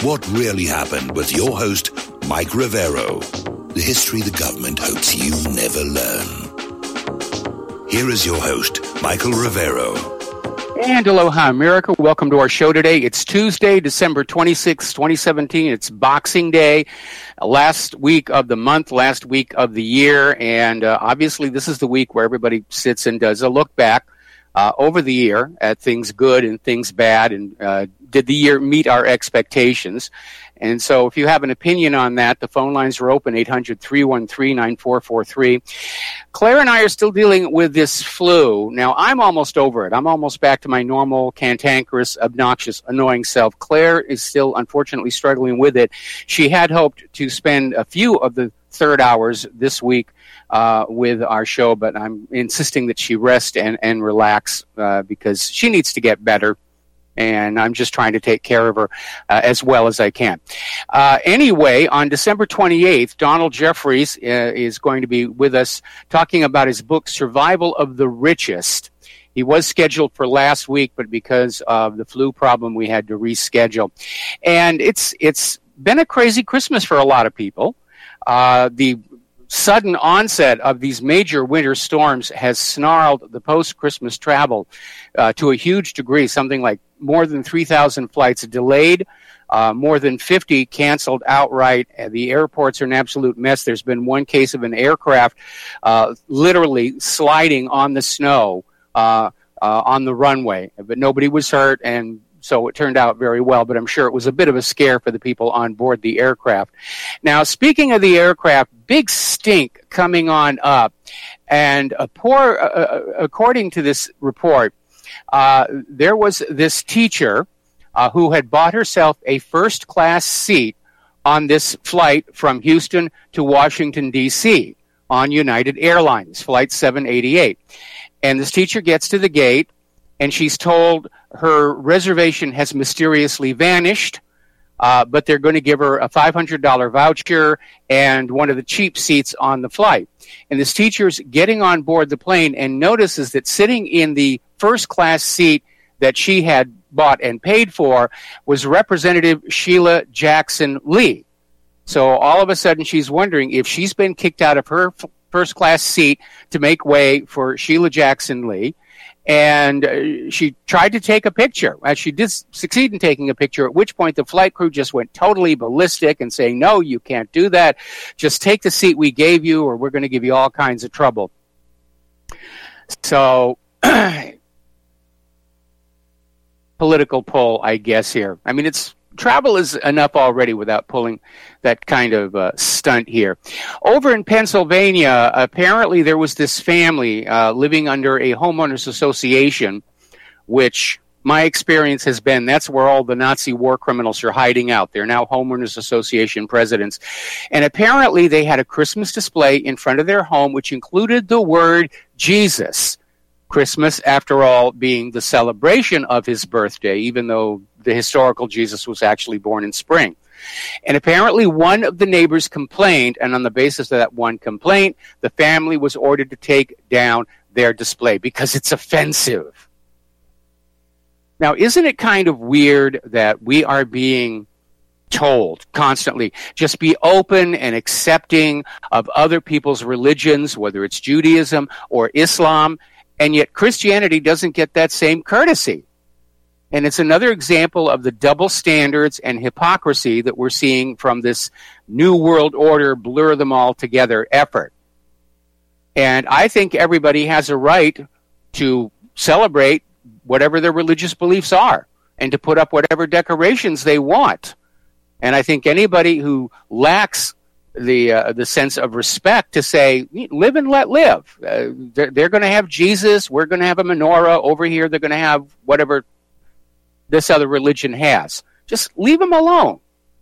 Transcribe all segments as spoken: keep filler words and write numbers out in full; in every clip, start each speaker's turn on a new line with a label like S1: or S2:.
S1: What really happened with your host, Mike Rivero. The history the government hopes you never learn. Here is your host, Michael Rivero.
S2: And aloha, America. Welcome to our show today. It's Tuesday, December twenty-sixth, twenty seventeen. It's Boxing Day, last week of the month, last week of the year. And uh, obviously, this is the week where everybody sits and does a look back uh, over the year at things good and things bad. And uh, did the year meet our expectations? And so if you have an opinion on that, the phone lines are open, eight hundred, three one three, nine four four three. Claire and I are still dealing with this flu. Now, I'm almost over it. I'm almost back to my normal, cantankerous, obnoxious, annoying self. Claire is still, unfortunately, struggling with it. She had hoped to spend a few of the third hours this week uh, with our show, but I'm insisting that she rest and, and relax uh, because she needs to get better. And I'm just trying to take care of her uh, as well as I can. Uh, anyway, on December twenty-eighth, Donald Jeffries uh, is going to be with us talking about his book, Survival of the Richest. He was scheduled for last week, but because of the flu problem, we had to reschedule. And it's it's been a crazy Christmas for a lot of people. Uh, the sudden onset of these major winter storms has snarled the post-Christmas travel uh, to a huge degree, something like more than three thousand flights delayed, uh, more than fifty canceled outright. The airports are an absolute mess. There's been one case of an aircraft uh, literally sliding on the snow uh, uh, on the runway, but nobody was hurt, and so it turned out very well, but I'm sure it was a bit of a scare for the people on board the aircraft. Now, speaking of the aircraft, big stink coming on up, and a poor, uh, according to this report, Uh, there was this teacher uh, who had bought herself a first-class seat on this flight from Houston to Washington, D C on United Airlines, Flight seven eighty-eight. And this teacher gets to the gate, and she's told her reservation has mysteriously vanished, uh, but they're going to give her a five hundred dollars voucher and one of the cheap seats on the flight. And this teacher's getting on board the plane and notices that sitting in the first-class seat that she had bought and paid for was Representative Sheila Jackson Lee. So all of a sudden she's wondering if she's been kicked out of her f- first-class seat to make way for Sheila Jackson Lee. And uh, she tried to take a picture. Uh, she did succeed in taking a picture, at which point the flight crew just went totally ballistic and saying, no, you can't do that. Just take the seat we gave you or we're going to give you all kinds of trouble. So political pull, I guess, here. I mean, it's travel is enough already without pulling that kind of uh, stunt here. Over in Pennsylvania, apparently there was this family uh, living under a homeowners association, which my experience has been that's where all the Nazi war criminals are hiding out. They're now homeowners association presidents. And apparently they had a Christmas display in front of their home, which included the word Jesus. Christmas, after all, being the celebration of his birthday, even though the historical Jesus was actually born in spring. And apparently one of the neighbors complained, and on the basis of that one complaint, the family was ordered to take down their display because it's offensive. Now, isn't it kind of weird that we are being told constantly, just be open and accepting of other people's religions, whether it's Judaism or Islam, and yet Christianity doesn't get that same courtesy. And it's another example of the double standards and hypocrisy that we're seeing from this New World Order, blur them all together effort. And I think everybody has a right to celebrate whatever their religious beliefs are and to put up whatever decorations they want. And I think anybody who lacks the uh, the sense of respect to say, live and let live. Uh, they're they're going to have Jesus. We're going to have a menorah. Over here, they're going to have whatever this other religion has. Just leave them alone.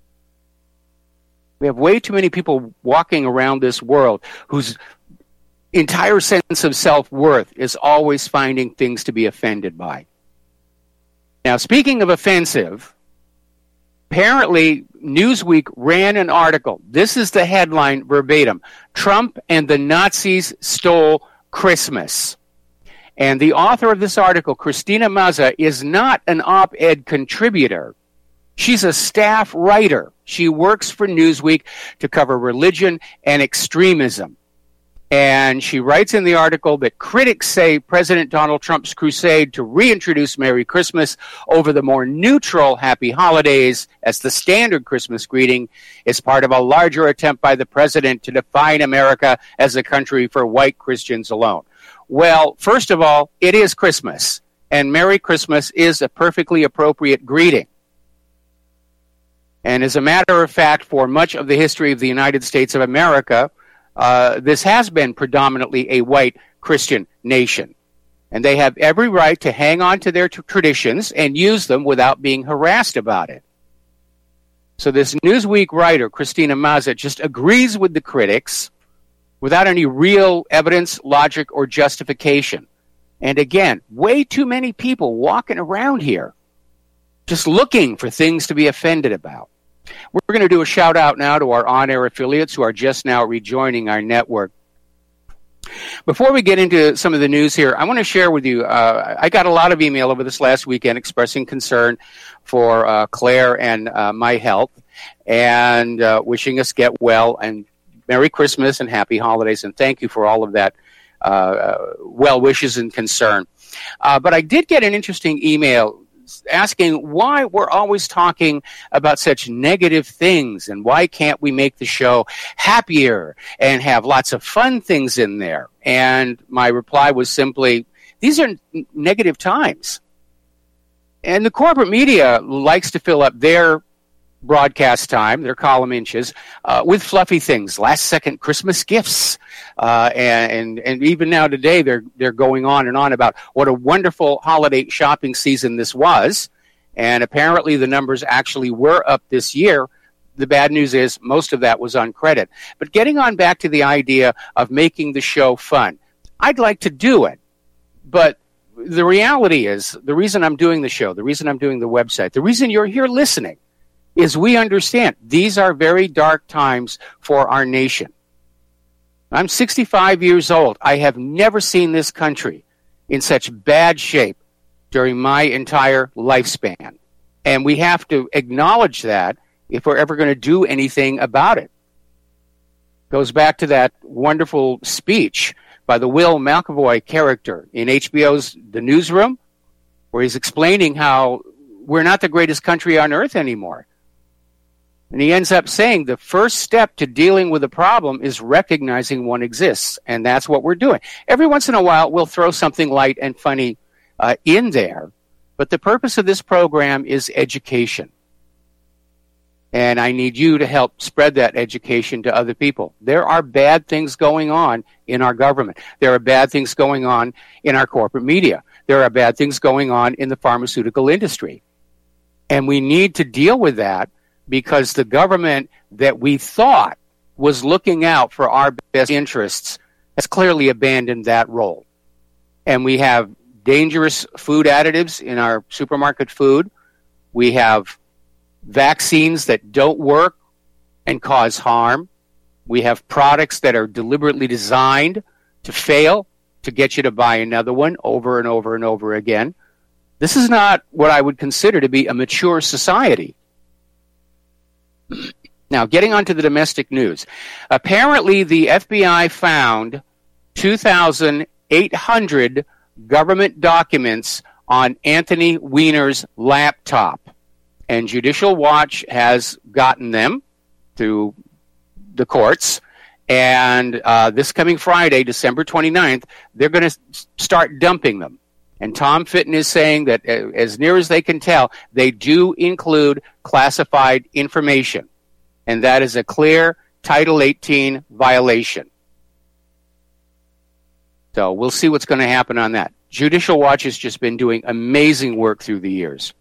S2: We have way too many people walking around this world whose entire sense of self-worth is always finding things to be offended by. Now, speaking of offensive, apparently Newsweek ran an article. This is the headline verbatim. Trump and the Nazis stole Christmas. And the author of this article, Christina Mazza, is not an op-ed contributor. She's a staff writer. She works for Newsweek to cover religion and extremism. And she writes in the article that critics say President Donald Trump's crusade to reintroduce Merry Christmas over the more neutral Happy Holidays as the standard Christmas greeting is part of a larger attempt by the president to define America as a country for white Christians alone. Well, first of all, it is Christmas, and Merry Christmas is a perfectly appropriate greeting. And as a matter of fact, for much of the history of the United States of America, Uh, this has been predominantly a white Christian nation. And they have every right to hang on to their t- traditions and use them without being harassed about it. So this Newsweek writer, Christina Maza, just agrees with the critics without any real evidence, logic, or justification. And again, way too many people walking around here just looking for things to be offended about. We're going to do a shout out now to our on-air affiliates who are just now rejoining our network. Before we get into some of the news here, I want to share with you, uh, I got a lot of email over this last weekend expressing concern for uh, Claire and uh, my health and uh, wishing us get well and Merry Christmas and Happy Holidays. And thank you for all of that uh, uh, well wishes and concern. Uh, but I did get an interesting email asking why we're always talking about such negative things and why can't we make the show happier and have lots of fun things in there. And my reply was simply, these are n- negative times. And the corporate media likes to fill up their broadcast time, their column inches, uh, with fluffy things, last-second Christmas gifts. Uh, and, and and even now today, they're they're going on and on about what a wonderful holiday shopping season this was. And apparently the numbers actually were up this year. The bad news is most of that was on credit. But getting on back to the idea of making the show fun, I'd like to do it. But the reality is, the reason I'm doing the show, the reason I'm doing the website, the reason you're here listening, is we understand these are very dark times for our nation. I'm sixty-five years old. I have never seen this country in such bad shape during my entire lifespan. And we have to acknowledge that if we're ever going to do anything about it. Goes back to that wonderful speech by the Will McAvoy character in H B O's The Newsroom, where he's explaining how we're not the greatest country on earth anymore. And he ends up saying the first step to dealing with a problem is recognizing one exists. And that's what we're doing. Every once in a while, we'll throw something light and funny uh, in there. But the purpose of this program is education. And I need you to help spread that education to other people. There are bad things going on in our government. There are bad things going on in our corporate media. There are bad things going on in the pharmaceutical industry. And we need to deal with that, because the government that we thought was looking out for our best interests has clearly abandoned that role. And we have dangerous food additives in our supermarket food. We have vaccines that don't work and cause harm. We have products that are deliberately designed to fail, to get you to buy another one over and over and over again. This is not what I would consider to be a mature society. Now, getting on to the domestic news. Apparently, the F B I found two thousand eight hundred government documents on Anthony Weiner's laptop. And Judicial Watch has gotten them through the courts. And uh, this coming Friday, December twenty-ninth, they're going to start dumping them. And Tom Fitton is saying that, uh, as near as they can tell, they do include classified information. And that is a clear Title eighteen violation. So we'll see what's going to happen on that. Judicial Watch has just been doing amazing work through the years.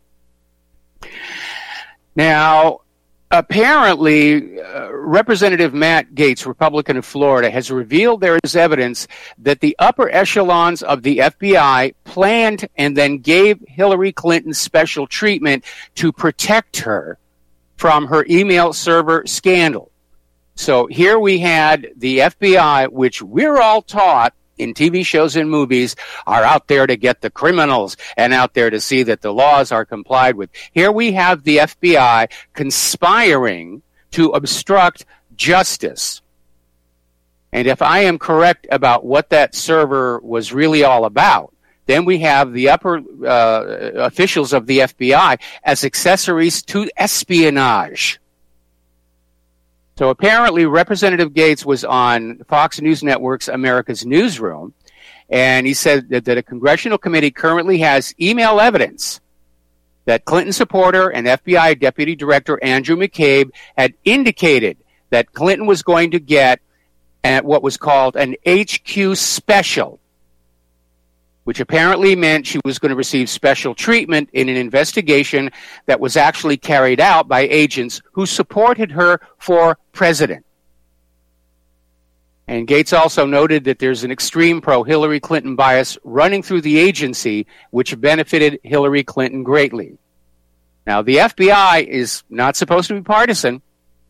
S2: Now, apparently, uh, Representative Matt Gaetz, Republican of Florida, has revealed there is evidence that the upper echelons of the F B I planned and then gave Hillary Clinton special treatment to protect her from her email server scandal. So here we had the F B I, which we're all taught in T V shows and movies are out there to get the criminals and out there to see that the laws are complied with. Here we have the F B I conspiring to obstruct justice. And if I am correct about what that server was really all about, then we have the upper uh, officials of the F B I as accessories to espionage. So apparently Representative Gates was on Fox News Network's America's Newsroom, and he said that, that a congressional committee currently has email evidence that Clinton supporter and F B I Deputy Director Andrew McCabe had indicated that Clinton was going to get at what was called an H Q special, which apparently meant she was going to receive special treatment in an investigation that was actually carried out by agents who supported her for president. And Gates also noted that there's an extreme pro-Hillary Clinton bias running through the agency, which benefited Hillary Clinton greatly. Now, the F B I is not supposed to be partisan,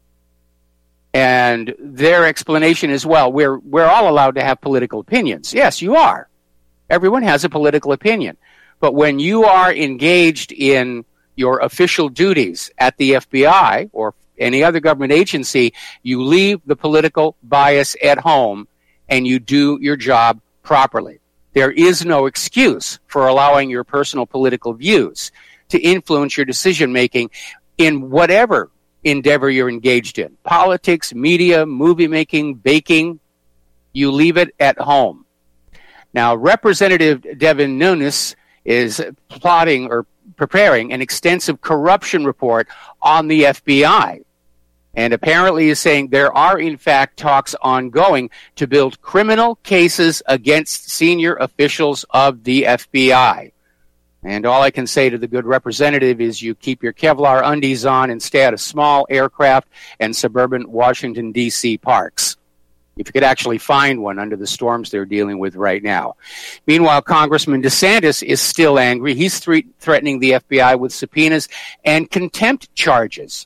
S2: and their explanation is, well, we're we're all allowed to have political opinions. Yes, you are. Everyone has a political opinion. But when you are engaged in your official duties at the F B I or any other government agency, you leave the political bias at home and you do your job properly. There is no excuse for allowing your personal political views to influence your decision-making in whatever endeavor you're engaged in. Politics, media, movie making, baking, you leave it at home. Now, Representative Devin Nunes is plotting or preparing an extensive corruption report on the F B I, and apparently is saying there are, in fact, talks ongoing to build criminal cases against senior officials of the F B I. And all I can say to the good representative is you keep your Kevlar undies on instead of small aircraft and suburban Washington, D C parks. If you could actually find one under the storms they're dealing with right now. Meanwhile, Congressman DeSantis is still angry. He's th- threatening the F B I with subpoenas and contempt charges.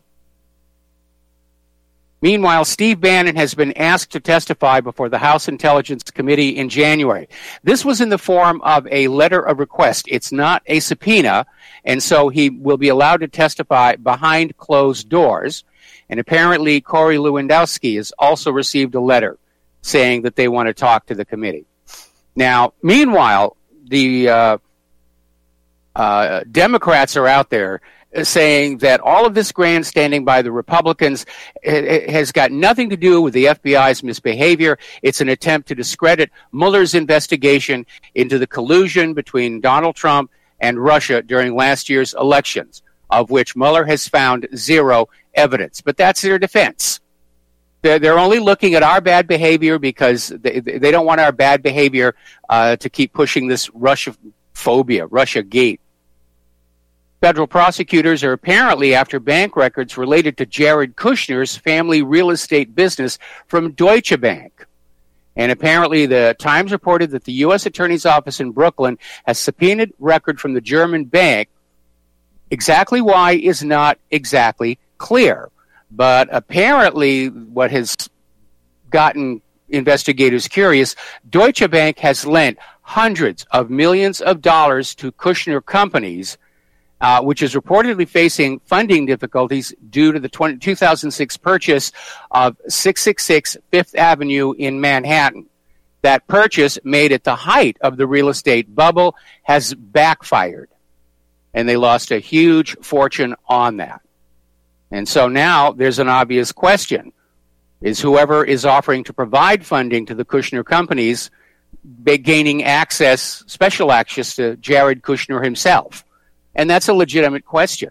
S2: Meanwhile, Steve Bannon has been asked to testify before the House Intelligence Committee in January. This was in the form of a letter of request. It's not a subpoena, and so he will be allowed to testify behind closed doors. And apparently, Corey Lewandowski has also received a letter saying that they want to talk to the committee. Now, meanwhile, the uh, uh, Democrats are out there saying that all of this grandstanding by the Republicans has got nothing to do with the F B I's misbehavior. It's an attempt to discredit Mueller's investigation into the collusion between Donald Trump and Russia during last year's elections, of which Mueller has found zero evidence. But that's their defense. They're, they're only looking at our bad behavior because they, they don't want our bad behavior uh, to keep pushing this Russia phobia, Russia gate. Federal prosecutors are apparently after bank records related to Jared Kushner's family real estate business from Deutsche Bank. And apparently the Times reported that the U S Attorney's Office in Brooklyn has subpoenaed record from the German bank. Exactly why is not exactly clear. But apparently what has gotten investigators curious, Deutsche Bank has lent hundreds of millions of dollars to Kushner companies, Uh, which is reportedly facing funding difficulties due to the twenty, two thousand six purchase of six sixty-six Fifth Avenue in Manhattan. That purchase, made at the height of the real estate bubble, has backfired, and they lost a huge fortune on that. And so now there's an obvious question. Is whoever is offering to provide funding to the Kushner companies gaining access, special access to Jared Kushner himself? And that's a legitimate question.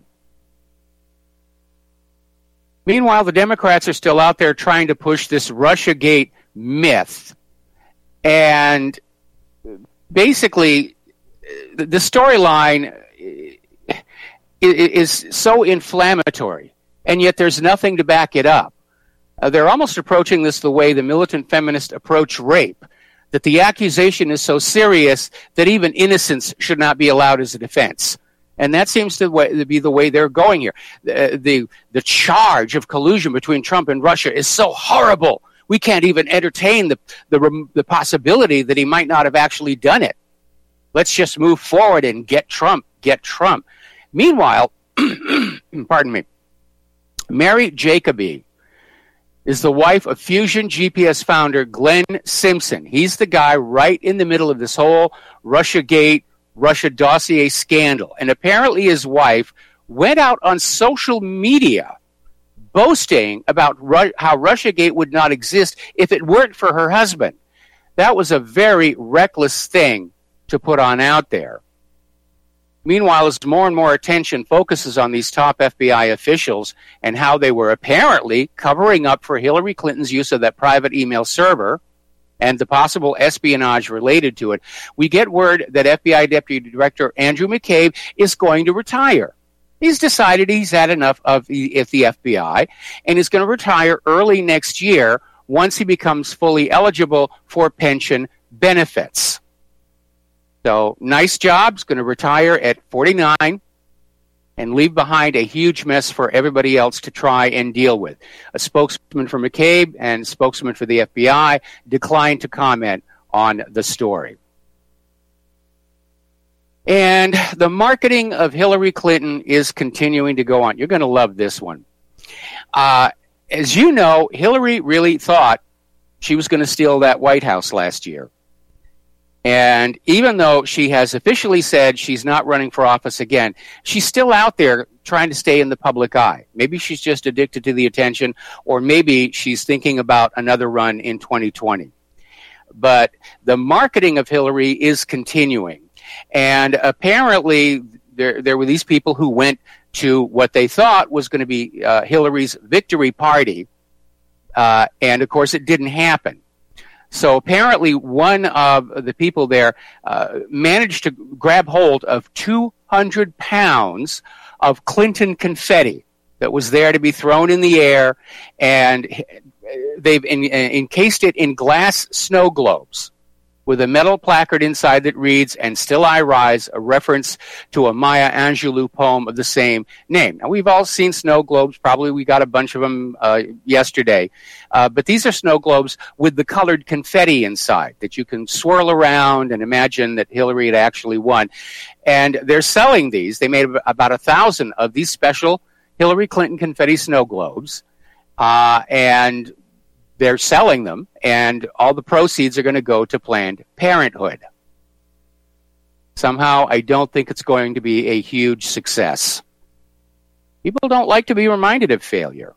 S2: Meanwhile, the Democrats are still out there trying to push this Russiagate myth. And basically, the storyline is so inflammatory, and yet there's nothing to back it up. Uh, they're almost approaching this the way the militant feminists approach rape, that the accusation is so serious that even innocence should not be allowed as a defense. And that seems to be the way they're going here. The, the, the charge of collusion between Trump and Russia is so horrible. We can't even entertain the, the, the possibility that he might not have actually done it. Let's just move forward and get Trump, get Trump. Meanwhile, pardon me, Mary Jacoby is the wife of Fusion G P S founder Glenn Simpson. He's the guy right in the middle of this whole Russiagate, Russia dossier scandal. And apparently his wife went out on social media boasting about Ru- how Russiagate would not exist if it weren't for her husband. That was a very reckless thing to put on out there. Meanwhile, as more and more attention focuses on these top F B I officials and how they were apparently covering up for Hillary Clinton's use of that private email server and the possible espionage related to it, we get word that F B I Deputy Director Andrew McCabe is going to retire. He's decided he's had enough of the, of the F B I and is going to retire early next year once he becomes fully eligible for pension benefits. So, nice job. He's going to retire at forty-nine and leave behind a huge mess for everybody else to try and deal with. A spokesman for McCabe and spokesman for the F B I declined to comment on the story. And the marketing of Hillary Clinton is continuing to go on. You're going to love this one. Uh, as you know, Hillary really thought she was going to steal that White House last year. And even though she has officially said she's not running for office again, she's still out there trying to stay in the public eye. Maybe she's just addicted to the attention, or maybe she's thinking about another run in twenty twenty. But the marketing of Hillary is continuing. And apparently there, there were these people who went to what they thought was going to be uh, Hillary's victory party. Uh, and, of course, it didn't happen. So apparently one of the people there uh, managed to grab hold of two hundred pounds of Clinton confetti that was there to be thrown in the air, and they've in, encased it in glass snow globes with a metal placard inside that reads, "And Still I Rise," a reference to a Maya Angelou poem of the same name. Now, we've all seen snow globes. Probably we got a bunch of them uh, yesterday. Uh, but these are snow globes with the colored confetti inside that you can swirl around and imagine that Hillary had actually won. And they're selling these. They made about a thousand of these special Hillary Clinton confetti snow globes. Uh, and they're selling them, and all the proceeds are going to go to Planned Parenthood. Somehow, I don't think it's going to be a huge success. People don't like to be reminded of failure.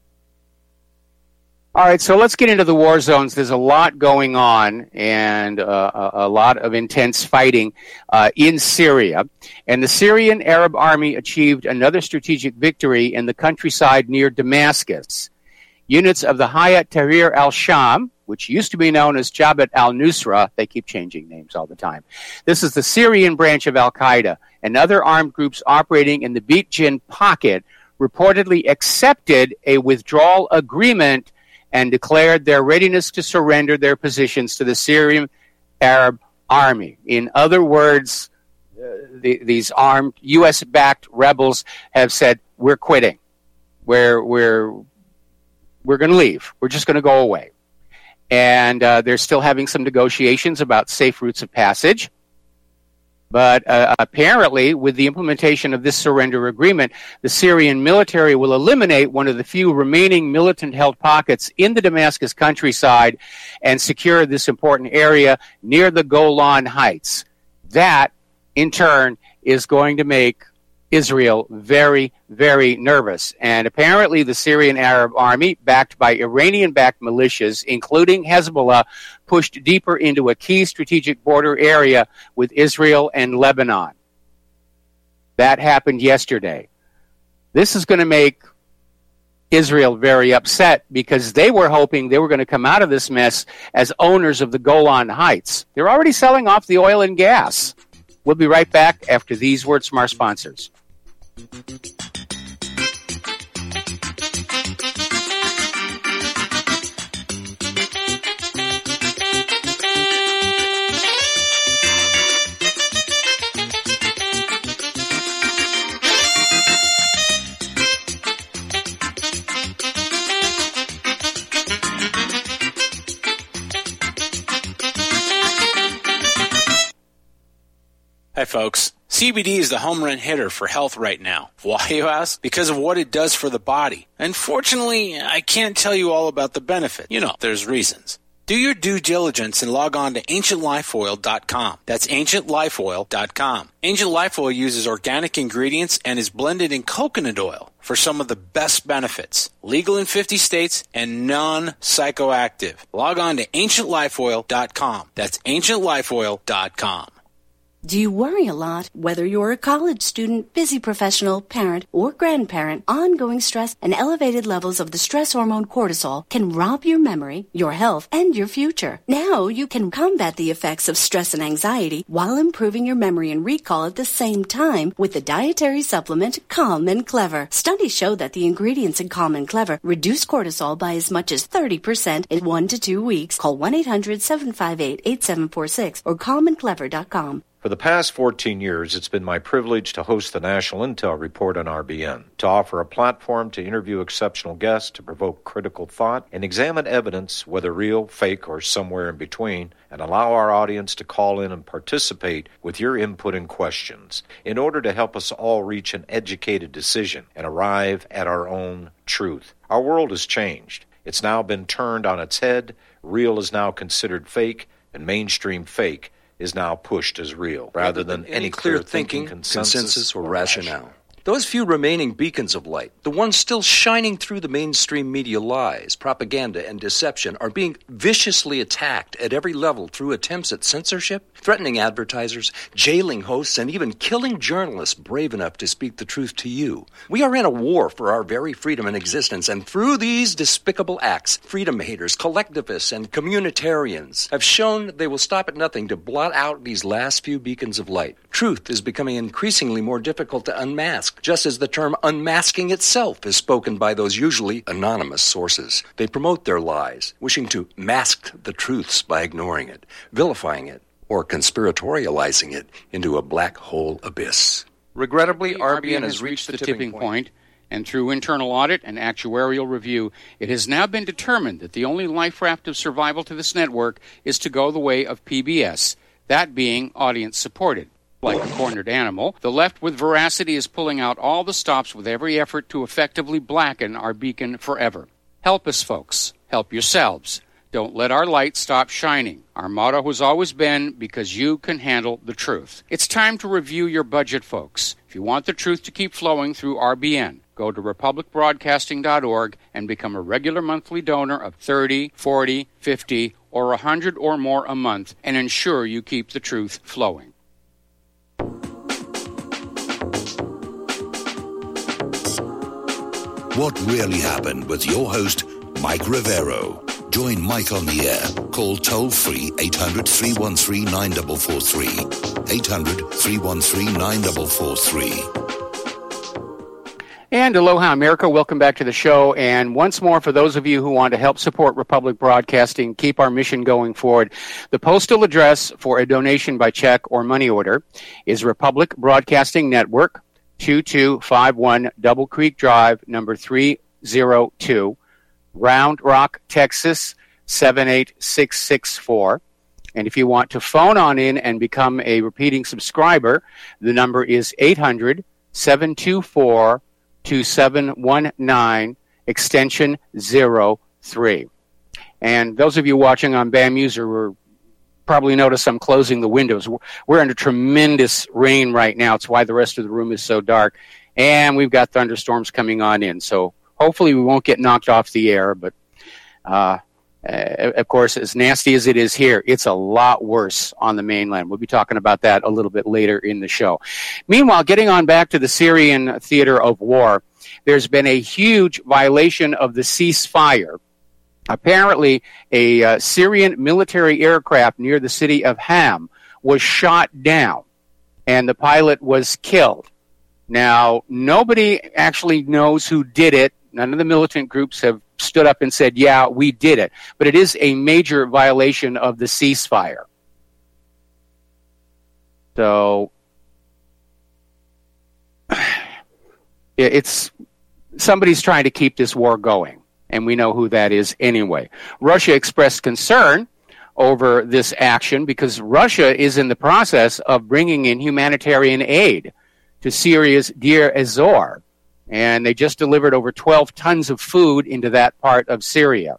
S2: All right, so let's get into the war zones. There's a lot going on, and uh, a, a lot of intense fighting uh, in Syria. And the Syrian Arab Army achieved another strategic victory in the countryside near Damascus. Units of the Hayat Tahrir al-Sham, which used to be known as Jabhat al-Nusra, they keep changing names all the time. This is the Syrian branch of al-Qaeda, and other armed groups operating in the Beat Jin pocket reportedly accepted a withdrawal agreement and declared their readiness to surrender their positions to the Syrian Arab Army. In other words, uh, the, these armed U S-backed rebels have said, we're quitting. We're, we're, we're going to leave. We're just going to go away. And uh, they're still having some negotiations about safe routes of passage. But uh, apparently, with the implementation of this surrender agreement, the Syrian military will eliminate one of the few remaining militant-held pockets in the Damascus countryside and secure this important area near the Golan Heights. That, in turn, is going to make Israel very, very nervous. And apparently the Syrian Arab Army, backed by Iranian-backed militias, including Hezbollah, pushed deeper into a key strategic border area with Israel and Lebanon. That happened yesterday. This is going to make Israel very upset because they were hoping they were going to come out of this mess as owners of the Golan Heights. They're already selling off the oil and gas. We'll be right back after these words from our sponsors.
S3: Hi, folks. C B D is the home run hitter for health right now. Why, you ask? Because of what it does for the body. Unfortunately, I can't tell you all about the benefit. You know, there's reasons. Do your due diligence and log on to ancient life oil dot com. That's ancient life oil dot com. Ancient Life Oil uses organic ingredients and is blended in coconut oil for some of the best benefits. Legal in fifty states and non-psychoactive. Log on to ancient life oil dot com. That's ancient life oil dot com.
S4: Do you worry a lot? Whether you're a college student, busy professional, parent, or grandparent, ongoing stress and elevated levels of the stress hormone cortisol can rob your memory, your health, and your future. Now you can combat the effects of stress and anxiety while improving your memory and recall at the same time with the dietary supplement Calm and Clever. Studies show that the ingredients in Calm and Clever reduce cortisol by as much as thirty percent in one to two weeks. Call one eight hundred seven five eight eight seven four six or calm and clever dot com.
S5: For the past fourteen years, it's been my privilege to host the National Intel Report on R B N, to offer a platform to interview exceptional guests, to provoke critical thought, and examine evidence, whether real, fake, or somewhere in between, and allow our audience to call in and participate with your input and questions in order to help us all reach an educated decision and arrive at our own truth. Our world has changed. It's now been turned on its head. Real is now considered fake, and mainstream fake is now pushed as real, rather than any clear thinking, consensus,
S6: consensus or rationale. Those few remaining beacons of light, the ones still shining through the mainstream media lies, propaganda, and deception, are being viciously attacked at every level through attempts at censorship, threatening advertisers, jailing hosts, and even killing journalists brave enough to speak the truth to you. We are in a war for our very freedom and existence, and through these despicable acts, freedom haters, collectivists, and communitarians have shown they will stop at nothing to blot out these last few beacons of light. Truth is becoming increasingly more difficult to unmask, just as the term unmasking itself is spoken by those usually anonymous sources. They promote their lies, wishing to mask the truths by ignoring it, vilifying it, or conspiratorializing it into a black hole abyss.
S2: Regrettably, R B N has reached the tipping point, and through internal audit and actuarial review, it has now been determined that the only life raft of survival to this network is to go the way of P B S, that being audience-supported. Like a cornered animal, the left with veracity is pulling out all the stops with every effort to effectively blacken our beacon forever. Help us, folks. Help yourselves. Don't let our light stop shining. Our motto has always been, because you can handle the truth. It's time to review your budget, folks. If you want the truth to keep flowing through R B N, go to republic broadcasting dot org and become a regular monthly donor of thirty, forty, fifty, or one hundred or more a month and ensure you keep the truth flowing.
S1: What Really Happened with your host, Mike Rivero. Join Mike on the air. Call toll-free eight hundred, three one three, nine four four three. eight hundred, three one three, nine four four three.
S2: And aloha, America. Welcome back to the show. And once more, for those of you who want to help support Republic Broadcasting, keep our mission going forward, the postal address for a donation by check or money order is Republic Broadcasting Network, two two five one Double Creek Drive, number three oh two, Round Rock, Texas, seven eight six six four. And if you want to phone on in and become a repeating subscriber, the number is eight hundred, seven two four, two seven one nine, extension zero three. And those of you watching on BAM User will probably notice I'm closing the windows. We're under tremendous rain right now. It's why the rest of the room is so dark. And we've got thunderstorms coming on in. So hopefully we won't get knocked off the air. But, uh, uh, of course, as nasty as it is here, it's a lot worse on the mainland. We'll be talking about that a little bit later in the show. Meanwhile, getting on back to the Syrian theater of war, there's been a huge violation of the ceasefire. Apparently, a uh, Syrian military aircraft near the city of Ham was shot down, and the pilot was killed. Now, nobody actually knows who did it. None of the militant groups have stood up and said, yeah, we did it. But it is a major violation of the ceasefire. So, it's somebody's trying to keep this war going. And we know who that is anyway. Russia expressed concern over this action because Russia is in the process of bringing in humanitarian aid to Syria's Deir ez-Zor. And they just delivered over twelve tons of food into that part of Syria.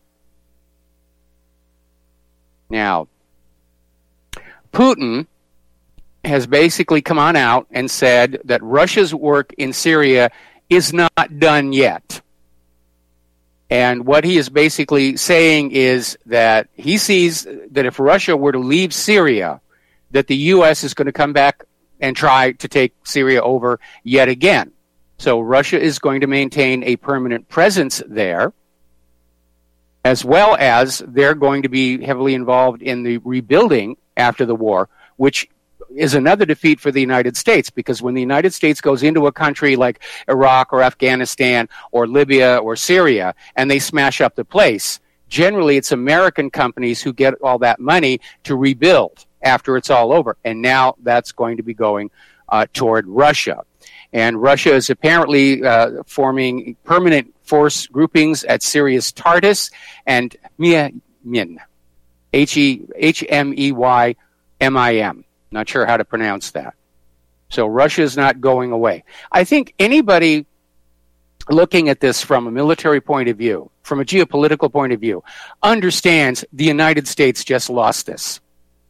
S2: Now, Putin has basically come on out and said that Russia's work in Syria is not done yet. And what he is basically saying is that he sees that if Russia were to leave Syria, that the U S is going to come back and try to take Syria over yet again. So Russia is going to maintain a permanent presence there, as well as they're going to be heavily involved in the rebuilding after the war, which is another defeat for the United States, because when the United States goes into a country like Iraq or Afghanistan or Libya or Syria and they smash up the place, generally it's American companies who get all that money to rebuild after it's all over. And now that's going to be going uh, toward Russia. And Russia is apparently uh, forming permanent force groupings at Syria's Tartus and Hmeymim, H M E Y M I M. Not sure how to pronounce that. So Russia is not going away. I think anybody looking at this from a military point of view, from a geopolitical point of view, understands the United States just lost this.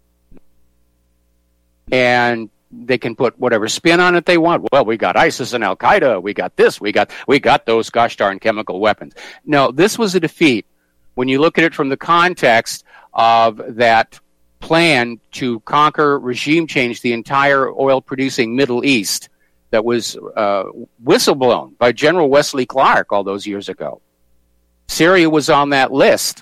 S2: And they can put whatever spin on it they want. Well, we got ISIS and Al-Qaeda. We got this. We got we got those gosh darn chemical weapons. No, this was a defeat when you look at it from the context of that plan to conquer, regime change the entire oil-producing Middle East that was uh, whistleblown by General Wesley Clark all those years ago. Syria was on that list.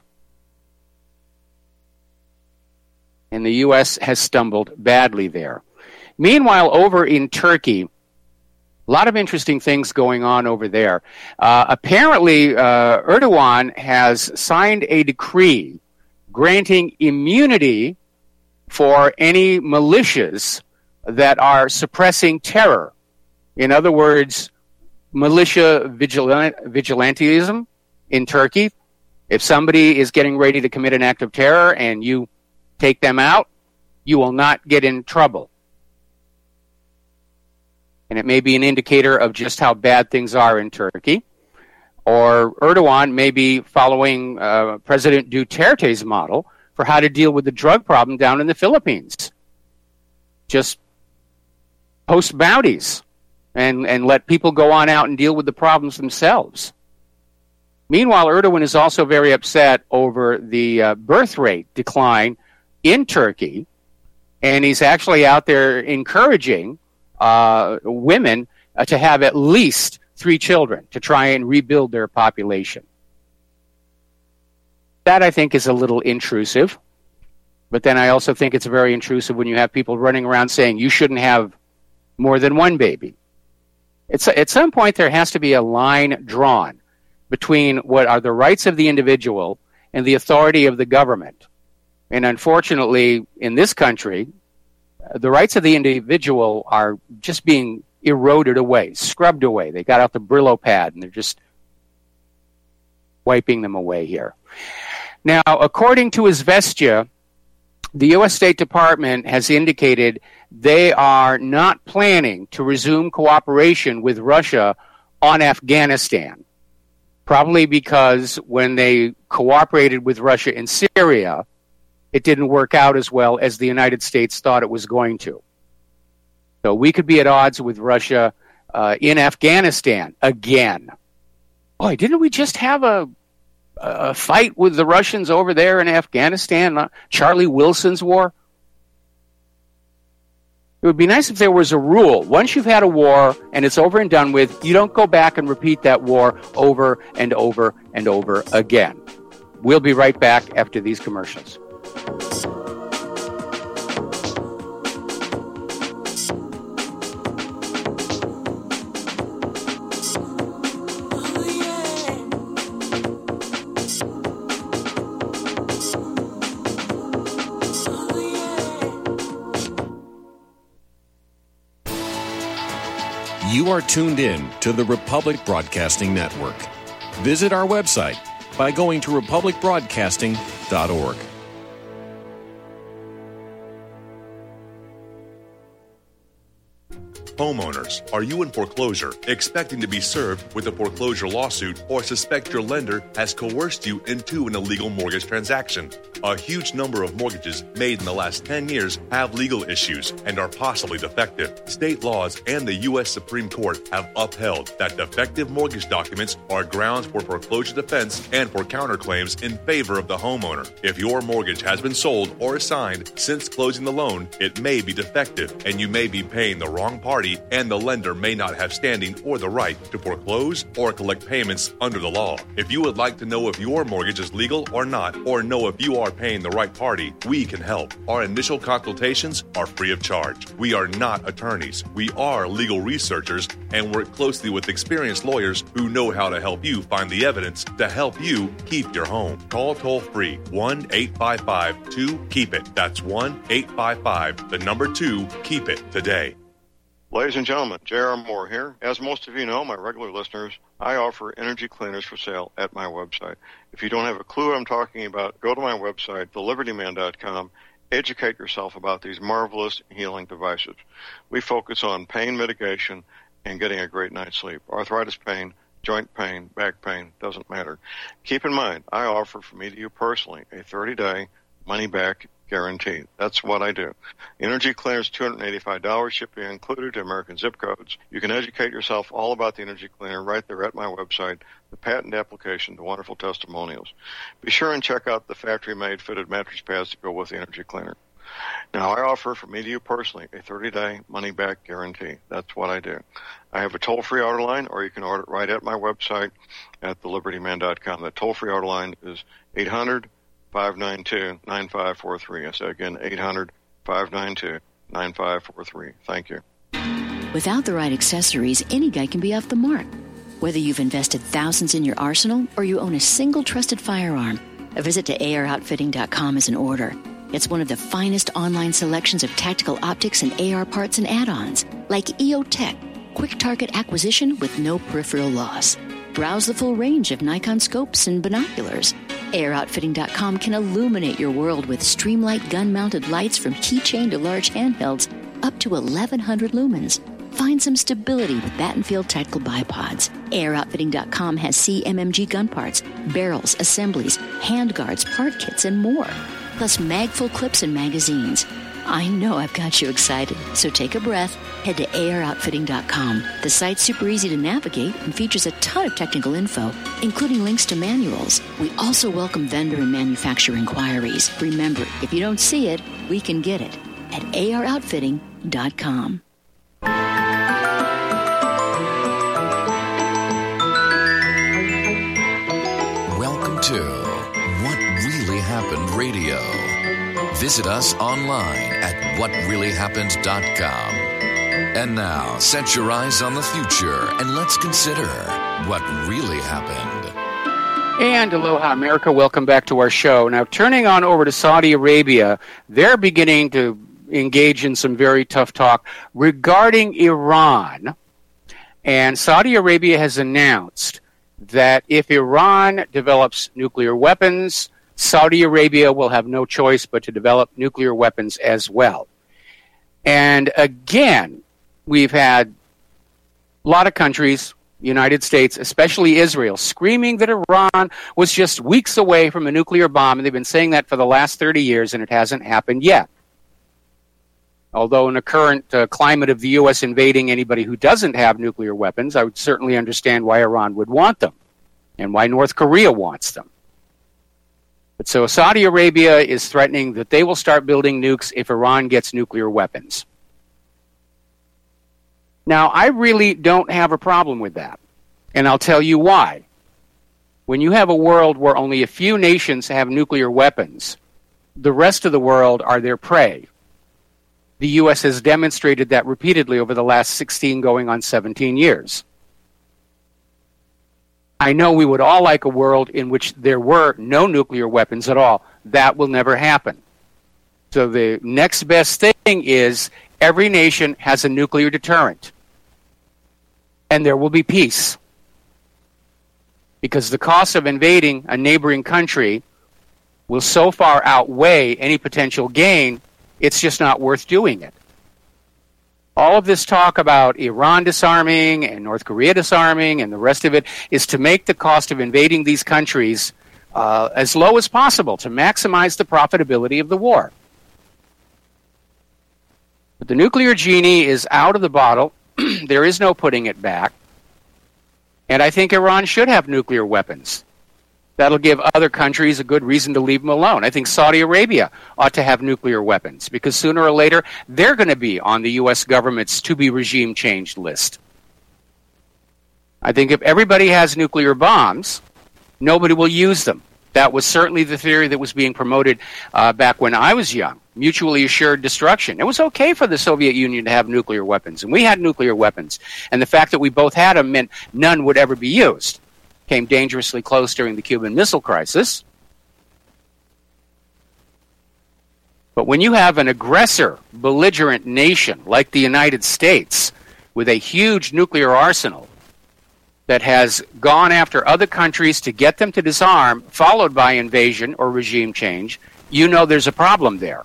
S2: And the U S has stumbled badly there. Meanwhile, over in Turkey, a lot of interesting things going on over there. Uh, apparently, uh, Erdogan has signed a decree granting immunity for any militias that are suppressing terror. In other words, militia vigilant, vigilantism in Turkey. If somebody is getting ready to commit an act of terror and you take them out, you will not get in trouble. And it may be an indicator of just how bad things are in Turkey. Or Erdogan may be following uh, President Duterte's model for how to deal with the drug problem down in the Philippines. Just post bounties and, and let people go on out and deal with the problems themselves. Meanwhile, Erdogan is also very upset over the uh, birth rate decline in Turkey, and he's actually out there encouraging uh, women uh, to have at least three children to try and rebuild their population. That, I think, is a little intrusive, but then I also think it's very intrusive when you have people running around saying you shouldn't have more than one baby. It's, at some point, there has to be a line drawn between what are the rights of the individual and the authority of the government. And unfortunately, in this country, the rights of the individual are just being eroded away, scrubbed away. They got out the Brillo pad and they're just wiping them away here. Now, according to Izvestia, the U S State Department has indicated they are not planning to resume cooperation with Russia on Afghanistan, probably because when they cooperated with Russia in Syria, it didn't work out as well as the United States thought it was going to. So we could be at odds with Russia uh, in Afghanistan again. Boy, didn't we just have a, a fight with the Russians over there in Afghanistan? Uh, Charlie Wilson's war? It would be nice if there was a rule. Once you've had a war and it's over and done with, you don't go back and repeat that war over and over and over again. We'll be right back after these commercials.
S7: You are tuned in to the Republic Broadcasting Network. Visit our website by going to republic broadcasting dot org.
S8: Homeowners, are you in foreclosure, expecting to be served with a foreclosure lawsuit, or suspect your lender has coerced you into an illegal mortgage transaction? A huge number of mortgages made in the last ten years have legal issues and are possibly defective. State laws and the U S Supreme Court have upheld that defective mortgage documents are grounds for foreclosure defense and for counterclaims in favor of the homeowner. If your mortgage has been sold or assigned since closing the loan, it may be defective, and you may be paying the wrong party, and the lender may not have standing or the right to foreclose or collect payments under the law. If you would like to know if your mortgage is legal or not, or know if you are paying the right party, we can help. Our initial consultations are free of charge. We are not attorneys. We are legal researchers and work closely with experienced lawyers who know how to help you find the evidence to help you keep your home. Call toll free one eight five five two keep it. That's one eight five five, the number two, keep it today.
S9: Ladies and gentlemen, J R. Moore here. As most of you know, my regular listeners, I offer energy cleaners for sale at my website. If you don't have a clue what I'm talking about, go to my website, the liberty man dot com. Educate yourself about these marvelous healing devices. We focus on pain mitigation and getting a great night's sleep. Arthritis pain, joint pain, back pain, doesn't matter. Keep in mind, I offer for me to you personally a thirty-day money-back guarantee. That's what I do. Energy Cleaner is two hundred eighty-five dollars, shipping included to American zip codes. You can educate yourself all about the Energy Cleaner right there at my website, the patent application, the wonderful testimonials. Be sure and check out the factory-made fitted mattress pads to go with the Energy Cleaner. Now, I offer for me to you personally a thirty-day money-back guarantee. That's what I do. I have a toll-free order line, or you can order it right at my website at the liberty man dot com. The toll-free order line is eight hundred, five nine two, nine five four three. I say again, eight hundred, five nine two, nine five four three. Thank you.
S10: Without the right accessories, any guy can be off the mark. Whether you've invested thousands in your arsenal or you own a single trusted firearm, a visit to A R outfitting dot com is in order. It's one of the finest online selections of tactical optics and A R parts and add-ons, like E O Tech, quick target acquisition with no peripheral loss. Browse the full range of Nikon scopes and binoculars. A R outfitting dot com can illuminate your world with Streamlight gun-mounted lights from keychain to large handhelds up to eleven hundred lumens. Find some stability with Battenfield Tactical Bipods. A R outfitting dot com has C M M G gun parts, barrels, assemblies, handguards, part kits, and more. Plus mag-full clips and magazines. I know I've got you excited, so take a breath. Head to A R outfitting dot com. The site's super easy to navigate and features a ton of technical info, including links to manuals. We also welcome vendor and manufacturer inquiries. Remember, if you don't see it, we can get it at A R outfitting dot com.
S11: Welcome to What Really Happened Radio. Visit us online at what really happened dot com. And now, set your eyes on the future and let's consider what really happened.
S2: And aloha, America. Welcome back to our show. Now, turning on over to Saudi Arabia, they're beginning to engage in some very tough talk regarding Iran. And Saudi Arabia has announced that if Iran develops nuclear weapons, Saudi Arabia will have no choice but to develop nuclear weapons as well. And again, we've had a lot of countries, United States, especially Israel, screaming that Iran was just weeks away from a nuclear bomb, and they've been saying that for the last thirty years, and it hasn't happened yet. Although in the current uh, climate of the U S invading anybody who doesn't have nuclear weapons, I would certainly understand why Iran would want them and why North Korea wants them. But so Saudi Arabia is threatening that they will start building nukes if Iran gets nuclear weapons. Now, I really don't have a problem with that, and I'll tell you why. When you have a world where only a few nations have nuclear weapons, the rest of the world are their prey. The U S has demonstrated that repeatedly over the last sixteen going on seventeen years. I know we would all like a world in which there were no nuclear weapons at all. That will never happen. So the next best thing is every nation has a nuclear deterrent. And there will be peace. Because the cost of invading a neighboring country will so far outweigh any potential gain, it's just not worth doing it. All of this talk about Iran disarming and North Korea disarming and the rest of it is to make the cost of invading these countries uh, as low as possible to maximize the profitability of the war. But the nuclear genie is out of the bottle. There is no putting it back. And I think Iran should have nuclear weapons. That'll give other countries a good reason to leave them alone. I think Saudi Arabia ought to have nuclear weapons because sooner or later they're going to be on the U S government's to-be regime changed list. I think if everybody has nuclear bombs, nobody will use them. That was certainly the theory that was being promoted uh, back when I was young. Mutually assured destruction. It was okay for the Soviet Union to have nuclear weapons, and we had nuclear weapons. And the fact that we both had them meant none would ever be used. Came dangerously close during the Cuban Missile Crisis. But when you have an aggressor, belligerent nation like the United States with a huge nuclear arsenal that has gone after other countries to get them to disarm, followed by invasion or regime change, you know there's a problem there.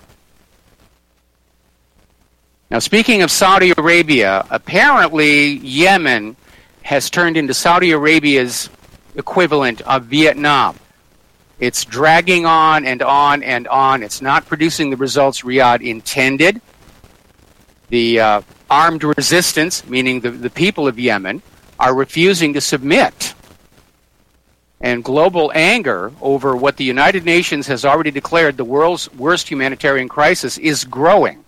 S2: Now, speaking of Saudi Arabia, apparently Yemen has turned into Saudi Arabia's equivalent of Vietnam. It's dragging on and on and on. It's not producing the results Riyadh intended. The uh, armed resistance, meaning the, the people of Yemen, are refusing to submit. And global anger over what the United Nations has already declared the world's worst humanitarian crisis is growing.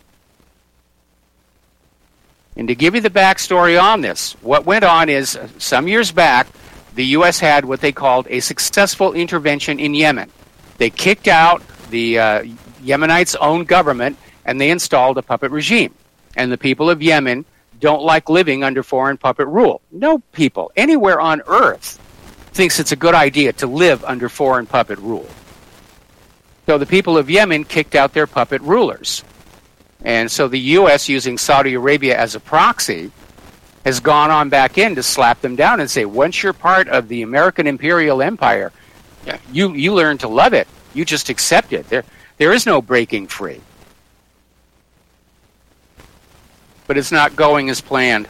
S2: And to give you the backstory on this, what went on is uh, some years back, the U S had what they called a successful intervention in Yemen. They kicked out the uh, Yemenites' own government, and they installed a puppet regime. And the people of Yemen don't like living under foreign puppet rule. No people anywhere on earth thinks it's a good idea to live under foreign puppet rule. So the people of Yemen kicked out their puppet rulers. And so the U S, using Saudi Arabia as a proxy, has gone on back in to slap them down and say, once you're part of the American imperial empire, you, you learn to love it. You just accept it. There, there is no breaking free. But it's not going as planned.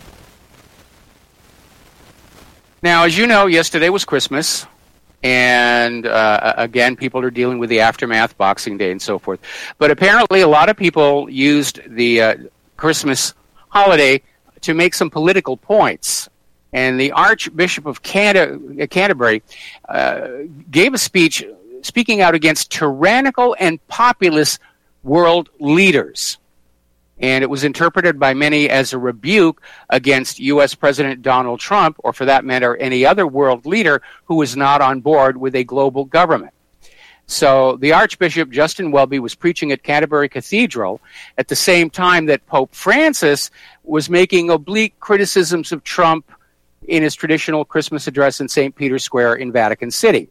S2: Now, as you know, yesterday was Christmas. And uh, again, people are dealing with the aftermath, Boxing Day and so forth. But apparently a lot of people used the uh, Christmas holiday to make some political points. And the Archbishop of Canter- Canterbury uh, gave a speech speaking out against tyrannical and populist world leaders. And it was interpreted by many as a rebuke against U S President Donald Trump, or for that matter, any other world leader who was not on board with a global government. So the Archbishop, Justin Welby, was preaching at Canterbury Cathedral at the same time that Pope Francis was making oblique criticisms of Trump in his traditional Christmas address in Saint Peter's Square in Vatican City.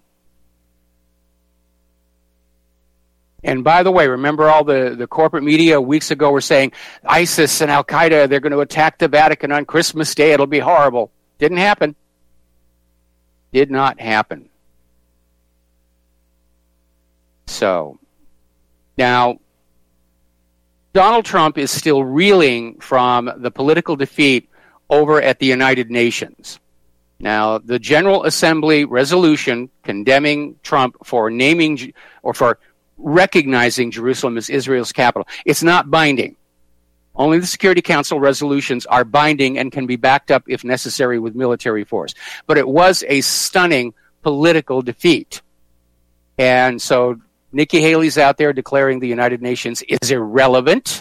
S2: And by the way, remember all the, the corporate media weeks ago were saying ISIS and Al-Qaeda, they're going to attack the Vatican on Christmas Day. It'll be horrible. Didn't happen. Did not happen. So, now, Donald Trump is still reeling from the political defeat over at the United Nations. Now, the General Assembly resolution condemning Trump for naming or for recognizing Jerusalem as Israel's capital, it's not binding. Only the Security Council resolutions are binding and can be backed up if necessary with military force. But it was a stunning political defeat. And so Nikki Haley's out there declaring the United Nations is irrelevant.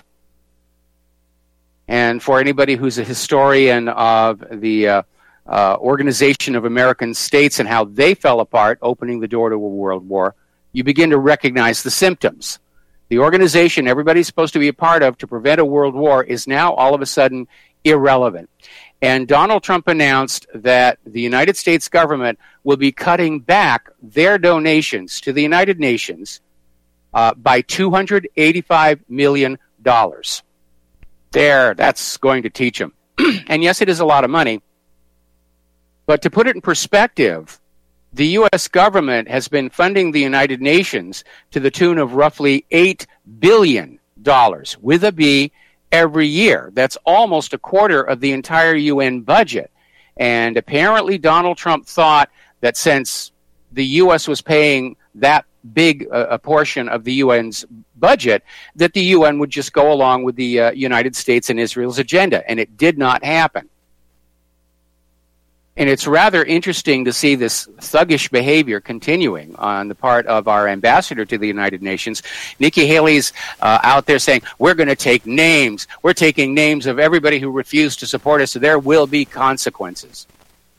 S2: And for anybody who's a historian of the uh, uh, Organization of American States and how they fell apart, opening the door to a world war, you begin to recognize the symptoms. The organization everybody's supposed to be a part of to prevent a world war is now all of a sudden irrelevant. And Donald Trump announced that the United States government will be cutting back their donations to the United Nations uh, by two hundred eighty-five million dollars. There, that's going to teach them. And yes, it is a lot of money. But to put it in perspective, the U S government has been funding the United Nations to the tune of roughly eight billion dollars, with a B, every year. That's almost a quarter of the entire U N budget. And apparently Donald Trump thought that since the U S was paying that big uh, a portion of the U N's budget, that the U N would just go along with the uh, United States and Israel's agenda. And it did not happen. And it's rather interesting to see this thuggish behavior continuing on the part of our ambassador to the United Nations. Nikki Haley's uh, out there saying, we're going to take names. We're taking names of everybody who refused to support us, so there will be consequences.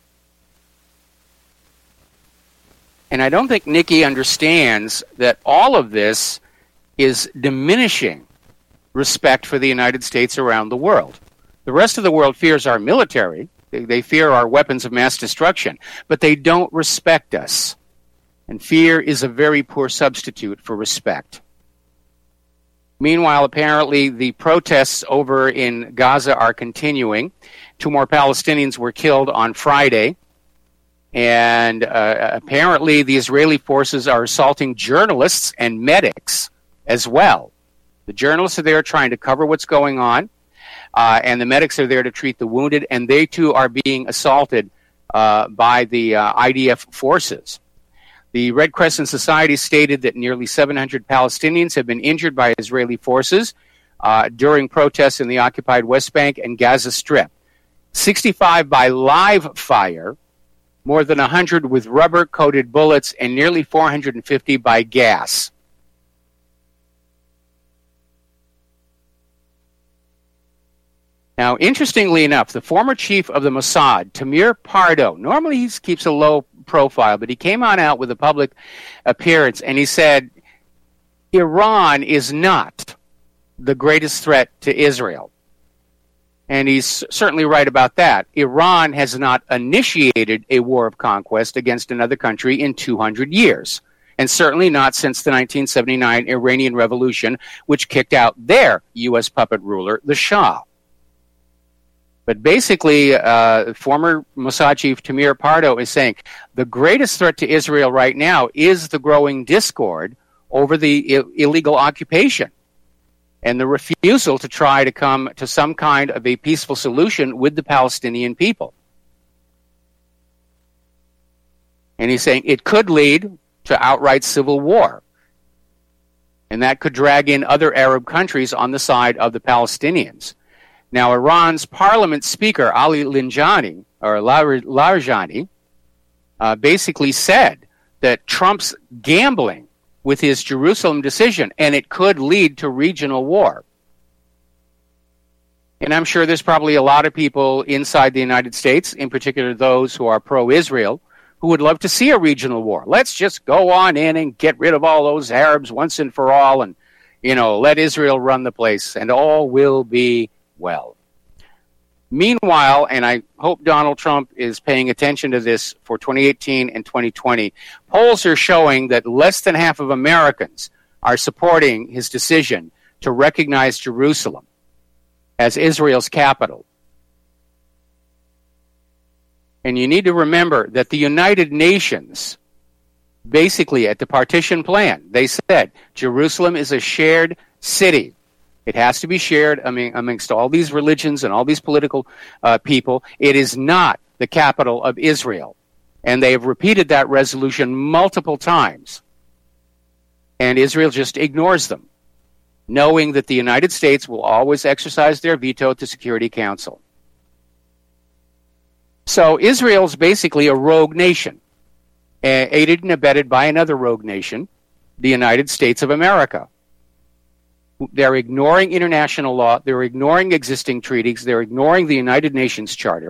S2: And I don't think Nikki understands that all of this is diminishing respect for the United States around the world. The rest of the world fears our military. They fear our weapons of mass destruction, but they don't respect us. And fear is a very poor substitute for respect. Meanwhile, apparently, the protests over in Gaza are continuing. Two more Palestinians were killed on Friday. And uh, apparently, the Israeli forces are assaulting journalists and medics as well. The journalists are there trying to cover what's going on. Uh, and the medics are there to treat the wounded, and they too are being assaulted uh, by the uh, I D F forces. The Red Crescent Society stated that nearly seven hundred Palestinians have been injured by Israeli forces uh, during protests in the occupied West Bank and Gaza Strip. sixty-five by live fire, more than one hundred with rubber-coated bullets, and nearly four hundred fifty by gas. Now, interestingly enough, the former chief of the Mossad, Tamir Pardo, normally he keeps a low profile, but he came on out with a public appearance, and he said, Iran is not the greatest threat to Israel. And he's certainly right about that. Iran has not initiated a war of conquest against another country in two hundred years, and certainly not since the nineteen seventy-nine Iranian Revolution, which kicked out their U S puppet ruler, the Shah. But basically, uh, former Mossad chief Tamir Pardo is saying the greatest threat to Israel right now is the growing discord over the I- illegal occupation and the refusal to try to come to some kind of a peaceful solution with the Palestinian people. And he's saying it could lead to outright civil war. And that could drag in other Arab countries on the side of the Palestinians. Now, Iran's parliament speaker, Ali Larijani, or Larijani, uh, basically said that Trump's gambling with his Jerusalem decision, and it could lead to regional war. And I'm sure there's probably a lot of people inside the United States, in particular those who are pro-Israel, who would love to see a regional war. Let's just go on in and get rid of all those Arabs once and for all, and, you know, let Israel run the place, and all will be well. Meanwhile, and I hope Donald Trump is paying attention to this for twenty eighteen and twenty twenty, polls are showing that less than half of Americans are supporting his decision to recognize Jerusalem as Israel's capital. And you need to remember that the United Nations, basically at the partition plan, they said Jerusalem is a shared city. It has to be shared among, amongst all these religions and all these political uh, people. It is not the capital of Israel. And they have repeated that resolution multiple times. And Israel just ignores them, knowing that the United States will always exercise their veto at the Security Council. So Israel's basically a rogue nation, uh, aided and abetted by another rogue nation, the United States of America. They're ignoring international law. They're ignoring existing treaties. They're ignoring the United Nations Charter.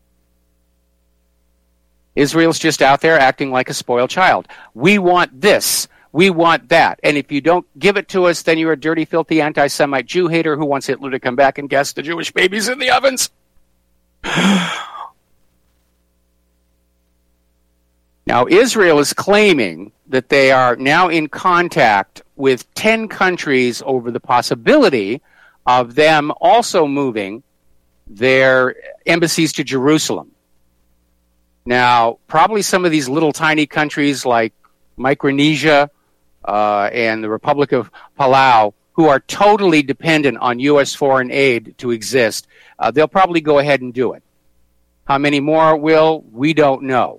S2: Israel's just out there acting like a spoiled child. We want this. We want that. And if you don't give it to us, then you're a dirty, filthy, anti-Semite Jew hater who wants Hitler to come back and gas the Jewish babies in the ovens. Now, Israel is claiming that they are now in contact with ten countries over the possibility of them also moving their embassies to Jerusalem. Now, probably some of these little tiny countries like Micronesia uh, and the Republic of Palau who are totally dependent on U S foreign aid to exist, uh, they'll probably go ahead and do it. How many more will? We don't know.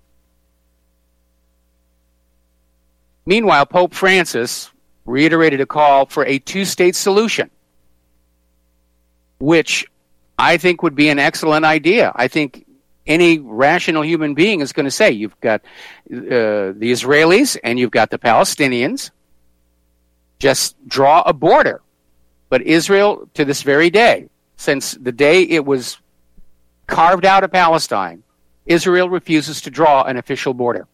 S2: Meanwhile, Pope Francis reiterated a call for a two-state solution, which I think would be an excellent idea. I think any rational human being is going to say, you've got uh, the Israelis and you've got the Palestinians. Just draw a border. But Israel, to this very day, since the day it was carved out of Palestine, Israel refuses to draw an official border.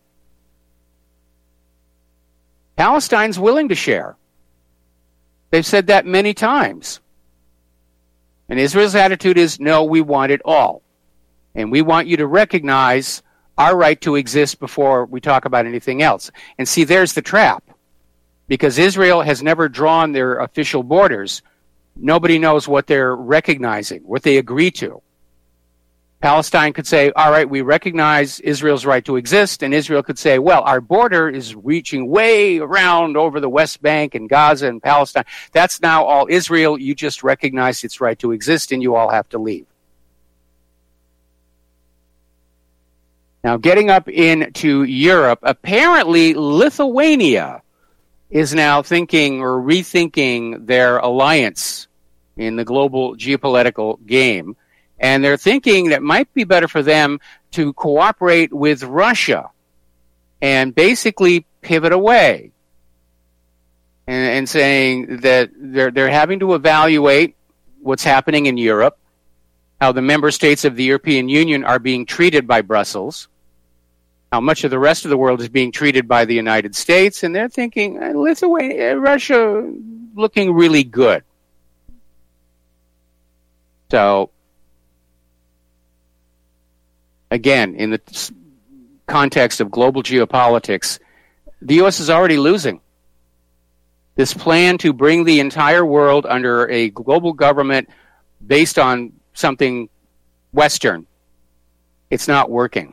S2: Palestine's willing to share. They've said that many times. And Israel's attitude is, no, we want it all. And we want you to recognize our right to exist before we talk about anything else. And see, there's the trap. Because Israel has never drawn their official borders, nobody knows what they're recognizing, what they agree to. Palestine could say, all right, we recognize Israel's right to exist, and Israel could say, well, our border is reaching way around over the West Bank and Gaza and Palestine. That's now all Israel. You just recognize its right to exist, and you all have to leave. Now, getting up into Europe, apparently Lithuania is now thinking or rethinking their alliance in the global geopolitical game. And they're thinking that it might be better for them to cooperate with Russia and basically pivot away. And, and saying that they're, they're having to evaluate what's happening in Europe, how the member states of the European Union are being treated by Brussels, how much of the rest of the world is being treated by the United States, and they're thinking, Lithuania, Russia looking really good. So, again, in the context of global geopolitics, the U S is already losing. This plan to bring the entire world under a global government based on something Western, it's not working.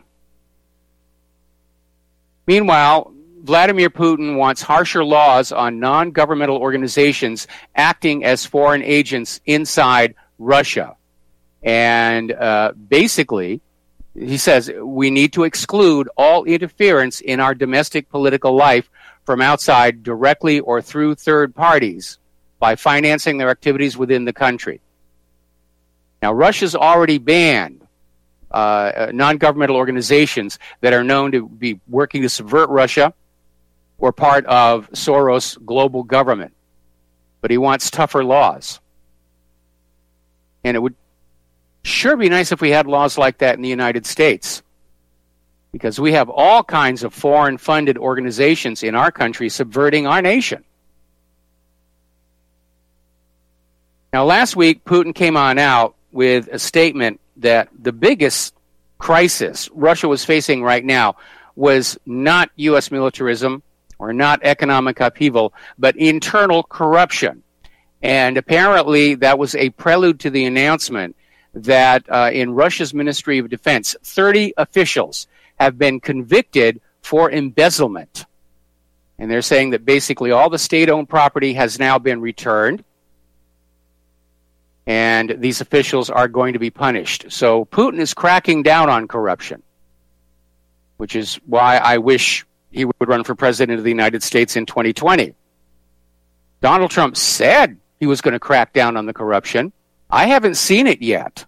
S2: Meanwhile, Vladimir Putin wants harsher laws on non-governmental organizations acting as foreign agents inside Russia. And uh, basically, he says we need to exclude all interference in our domestic political life from outside directly or through third parties by financing their activities within the country. Now, Russia's already banned uh, non-governmental organizations that are known to be working to subvert Russia or part of Soros' global government. But he wants tougher laws. And it would sure be nice if we had laws like that in the United States, because we have all kinds of foreign-funded organizations in our country subverting our nation. Now, last week, Putin came on out with a statement that the biggest crisis Russia was facing right now was not U S militarism or not economic upheaval, but internal corruption. And apparently that was a prelude to the announcement that uh, in Russia's Ministry of Defense, thirty officials have been convicted for embezzlement. And they're saying that basically all the state-owned property has now been returned, and these officials are going to be punished. So Putin is cracking down on corruption, which is why I wish he would run for president of the United States in twenty twenty. Donald Trump said he was going to crack down on the corruption. I haven't seen it yet.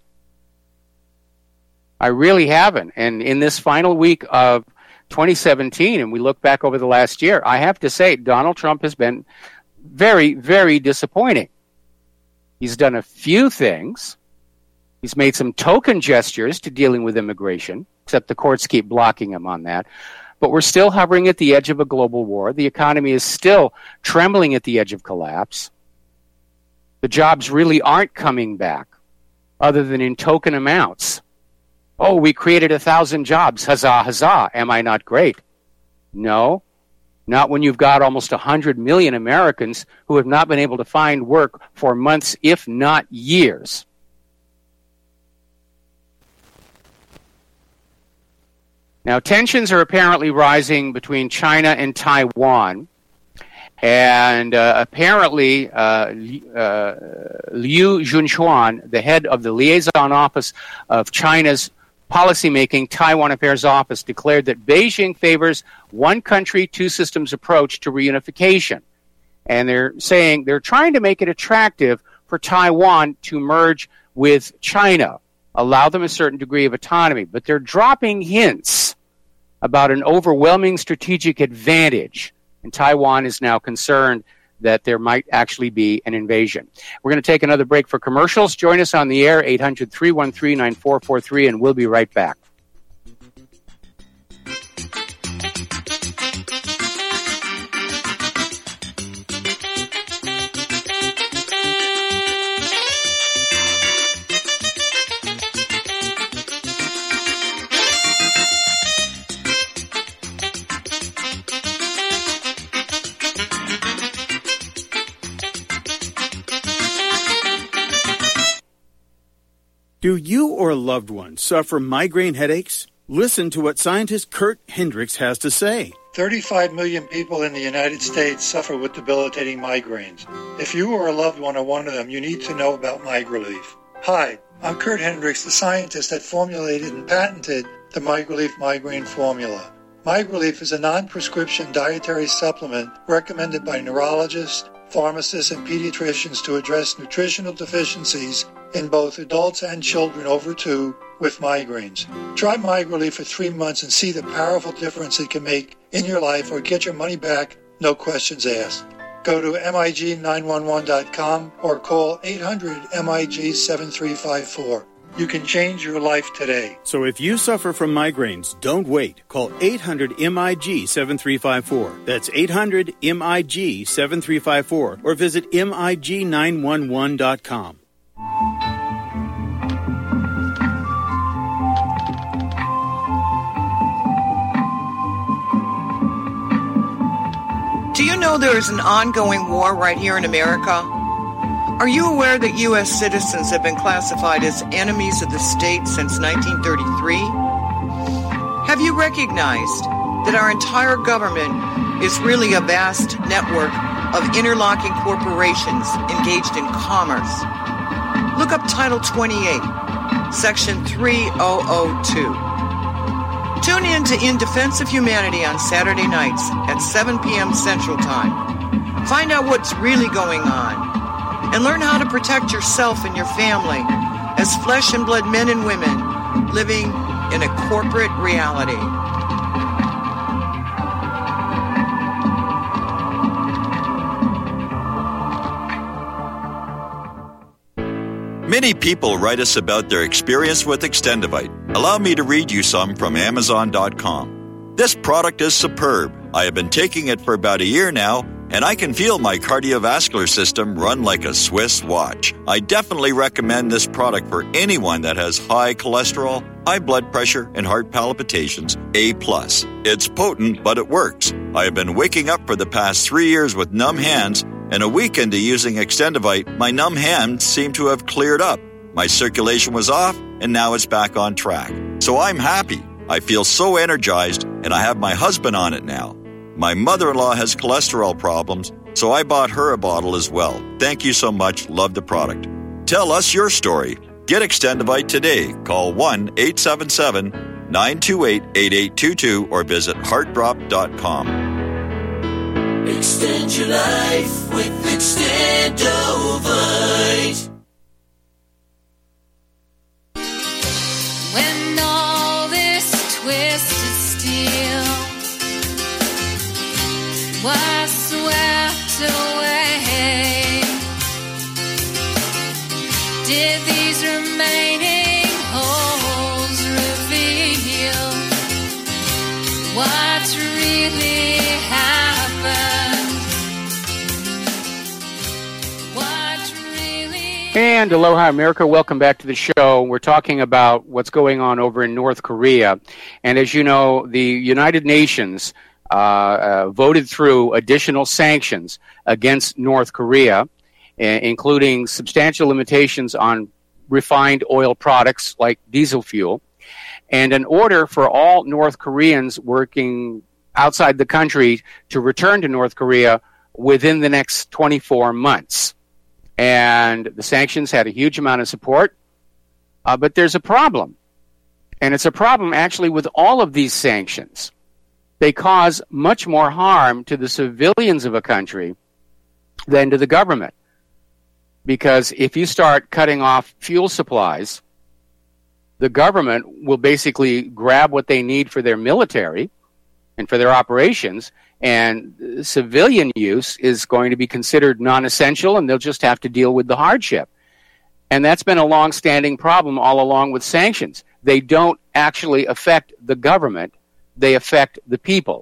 S2: I really haven't. And in this final week of twenty seventeen, and we look back over the last year, I have to say Donald Trump has been very, very disappointing. He's done a few things. He's made some token gestures to dealing with immigration, except the courts keep blocking him on that. But we're still hovering at the edge of a global war. The economy is still trembling at the edge of collapse. The jobs really aren't coming back, other than in token amounts. Oh, we created a thousand jobs. Huzzah, huzzah. Am I not great? No, not when you've got almost one hundred million Americans who have not been able to find work for months, if not years. Now, tensions are apparently rising between China and Taiwan And uh, apparently, uh, uh, Liu Junchuan, the head of the liaison office of China's policymaking Taiwan Affairs Office, declared that Beijing favors one country, two systems approach to reunification. And they're saying they're trying to make it attractive for Taiwan to merge with China, allow them a certain degree of autonomy. But they're dropping hints about an overwhelming strategic advantage. And Taiwan is now concerned that there might actually be an invasion. We're going to take another break for commercials. Join us on the air, eight hundred, three one three, nine four four three, and we'll be right back.
S12: Do you or a loved one suffer migraine headaches? Listen to what scientist Kurt Hendricks has to say.
S13: thirty-five million people in the United States suffer with debilitating migraines. If you or a loved one are one of them, you need to know about MigraLief. Hi, I'm Kurt Hendricks, the scientist that formulated and patented the MigraLief migraine formula. MigraLief is a non-prescription dietary supplement recommended by neurologists, pharmacists, and pediatricians to address nutritional deficiencies in both adults and children over two with migraines. Try MigraLief for three months and see the powerful difference it can make in your life, or get your money back, no questions asked. Go to M I G nine one one dot com or call eight hundred M I G seven three five four. You can change your life today.
S12: So if you suffer from migraines, don't wait. Call eight hundred M I G seven three five four. That's eight hundred M I G seven three five four, or visit M I G nine one one dot com.
S14: Do you know there is an ongoing war right here in America? Are you aware that U S citizens have been classified as enemies of the state since nineteen thirty-three? Have you recognized that our entire government is really a vast network of interlocking corporations engaged in commerce? Look up Title twenty-eight, Section three thousand two. Tune in to In Defense of Humanity on Saturday nights at seven p.m. Central Time. Find out what's really going on and learn how to protect yourself and your family as flesh and blood men and women living in a corporate reality.
S15: Many people write us about their experience with Extendivite. Allow me to read you some from Amazon dot com. This product is superb. I have been taking it for about a year now, and I can feel my cardiovascular system run like a Swiss watch. I definitely recommend this product for anyone that has high cholesterol, high blood pressure, and heart palpitations, A plus. It's potent, but it works. I have been waking up for the past three years with numb hands, and a week into using Extendivite, my numb hands seem to have cleared up. My circulation was off, and now it's back on track. So I'm happy. I feel so energized, and I have my husband on it now. My mother-in-law has cholesterol problems, so I bought her a bottle as well. Thank you so much. Love the product. Tell us your story. Get Extendivite today. Call one eight seven seven, nine two eight, eight eight two two or visit heart drop dot com.
S16: Extend your life with Extendovite.
S17: When all this twisted steel was swept away, did these remaining holes reveal what's really happened? What really
S2: And aloha, America. Welcome back to the show. We're talking about what's going on over in North Korea. And as you know, the United Nations uh, uh, voted through additional sanctions against North Korea, uh, including substantial limitations on refined oil products like diesel fuel, and an order for all North Koreans working outside the country to return to North Korea within the next twenty-four months. And the sanctions had a huge amount of support, uh, but there's a problem. And it's a problem actually with all of these sanctions. They cause much more harm to the civilians of a country than to the government. Because if you start cutting off fuel supplies, the government will basically grab what they need for their military and for their operations, and civilian use is going to be considered non-essential, and they'll just have to deal with the hardship. And that's been a long-standing problem all along with sanctions. They don't actually affect the government. They affect the people.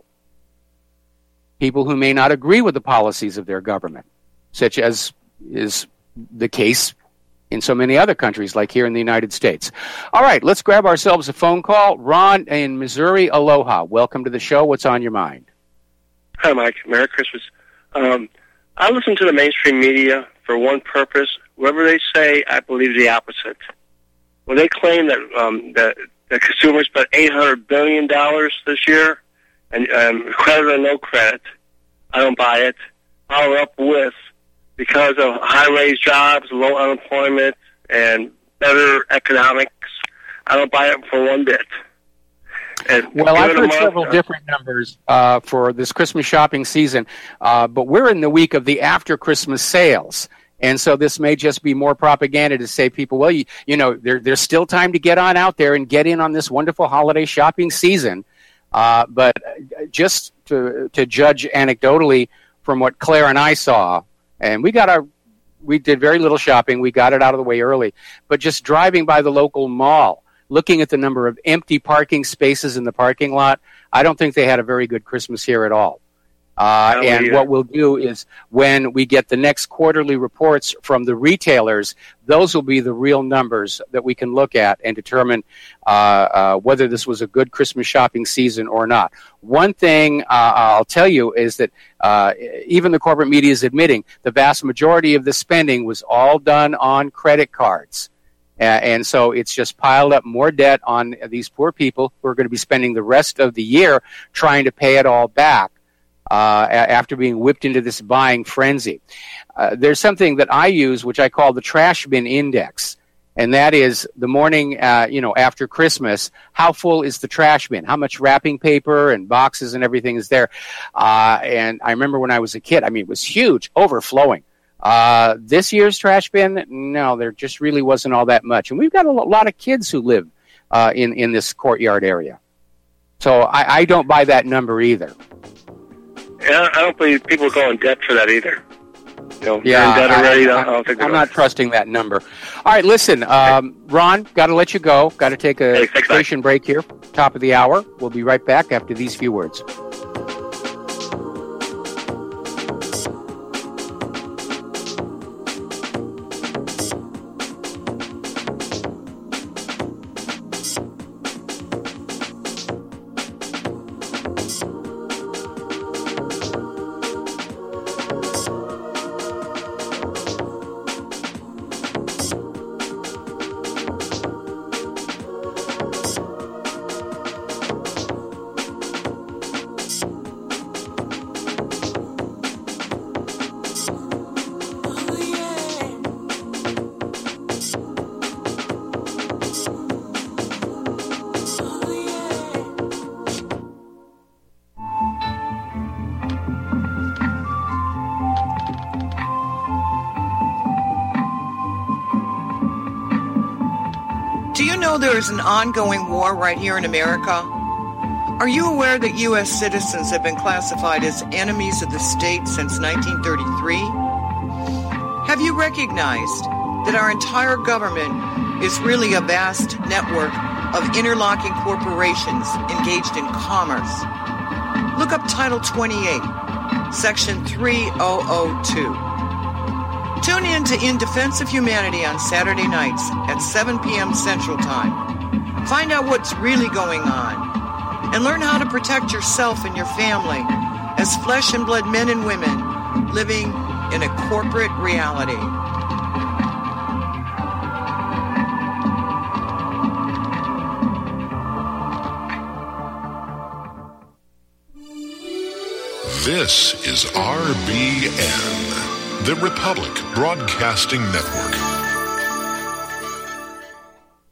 S2: People who may not agree with the policies of their government, such as is the case in so many other countries, like here in the United States. All right, let's grab ourselves a phone call. Ron in Missouri, aloha. Welcome to the show. What's on your mind?
S18: Hi, Mike. Merry Christmas. Um, I listen to the mainstream media for one purpose. Whatever they say, I believe the opposite. When they claim that um, that the consumers spent eight hundred billion dollars this year, and um, credit or no credit, I don't buy it. Follow up with, because of high-wage jobs, low unemployment, and better economics, I don't buy it for one bit. And
S2: well, I've heard
S18: month,
S2: several
S18: uh,
S2: different numbers uh, for this Christmas shopping season, uh, but we're in the week of the after-Christmas sales. And so this may just be more propaganda to say people, well, you, you know, there, there's still time to get on out there and get in on this wonderful holiday shopping season. Uh, but just to, to judge anecdotally from what Claire and I saw, and we got our, we did very little shopping. We got it out of the way early. But just driving by the local mall, looking at the number of empty parking spaces in the parking lot, I don't think they had a very good Christmas here at all. Uh, and
S18: either.
S2: what we'll do is when we get the next quarterly reports from the retailers, those will be the real numbers that we can look at and determine uh, uh, whether this was a good Christmas shopping season or not. One thing uh, I'll tell you is that uh, even the corporate media is admitting the vast majority of the spending was all done on credit cards. Uh, and so it's just piled up more debt on these poor people who are going to be spending the rest of the year trying to pay it all back. Uh, after being whipped into this buying frenzy. Uh, there's something that I use, which I call the trash bin index, and that is the morning, uh, you know, after Christmas, how full is the trash bin? How much wrapping paper and boxes and everything is there? Uh, and I remember when I was a kid, I mean, it was huge, overflowing. Uh, this year's trash bin, no, there just really wasn't all that much. And we've got a lot of kids who live uh, in, in this courtyard area. So I, I don't buy that number either.
S18: Yeah, I don't believe people go in debt for that either. You know,
S2: yeah,
S18: they're in debt already.
S2: I,
S18: I, I don't think
S2: I'm not trusting that number. All right, listen, um, Ron, got to let you go. Got to take a
S18: hey,
S2: station break here, top of the hour. We'll be right back after these few words.
S14: There is an ongoing war right here in America. Are you aware that U S citizens have been classified as enemies of the state since nineteen thirty-three? Have you recognized that our entire government is really a vast network of interlocking corporations engaged in commerce? Look up Title twenty-eight, Section three thousand two. Tune in to In Defense of Humanity on Saturday nights at seven p.m. Central Time. Find out what's really going on and learn how to protect yourself and your family as flesh and blood men and women living in a corporate reality.
S19: This is R B N, the Republic Broadcasting Network.